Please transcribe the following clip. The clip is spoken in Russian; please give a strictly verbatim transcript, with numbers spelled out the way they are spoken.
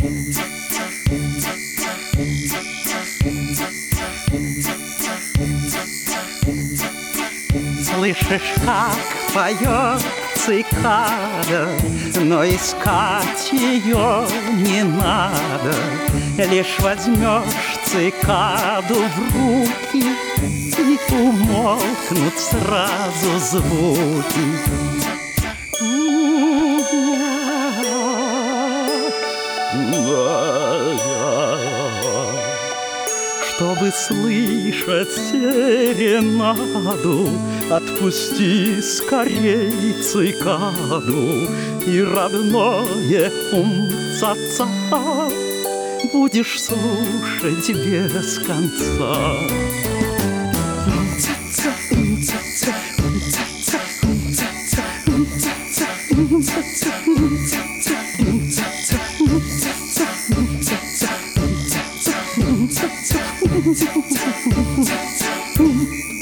Слышишь, как поет цикада, но искать ее не надо. Лишь возьмешь цикаду в руки, и умолкнут сразу звуки. Чтобы слышать серенаду, отпусти скорей цикаду, и родное ум-ца-ца будешь слушать без конца. Ум-ца-ца, ум-ца-ца, ум-ца-ца, ум-ца-ца, ум-ца-ца, ум-ца-ца, ум-ца-ца, ум-ца-ца, ум-ца-ца, ум-ца-ца, ум-ца-ца, ум-ца-ца.